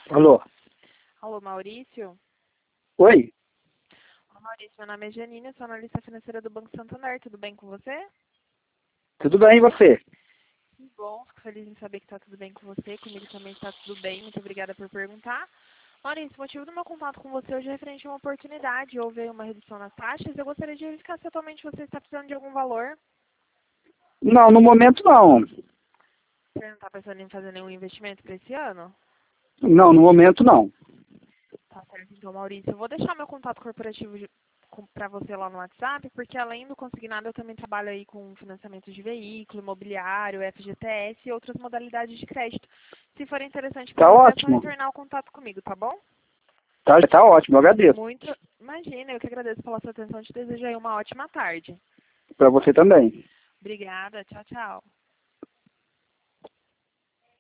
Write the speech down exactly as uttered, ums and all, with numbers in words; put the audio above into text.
Alô? Alô, Maurício? Oi? Olá, Maurício, meu nome é Janine, sou analista financeira do Banco Santander. Tudo bem com você? Tudo bem, e você? Que bom, fico feliz em saber que está tudo bem com você. Comigo também está tudo bem. Muito obrigada por perguntar. Maurício, o motivo do meu contato com você hoje é referente a uma oportunidade. Houve uma redução nas taxas. Eu gostaria de verificar se atualmente você está precisando de algum valor. Não, no momento não. Você não está pensando em fazer nenhum investimento para esse ano? Não, no momento não. Tá certo, então, Maurício. Eu vou deixar meu contato corporativo para você lá no WhatsApp, porque além do consignado, eu também trabalho aí com financiamento de veículo, imobiliário, F G T S e outras modalidades de crédito. Se for interessante para Tá você, é só ótimo. retornar o contato comigo, tá bom? Tá, tá ótimo, eu agradeço. Muito. Imagina, eu que agradeço pela sua atenção. Te desejo aí uma ótima tarde. Para você também. Obrigada. Tchau, tchau.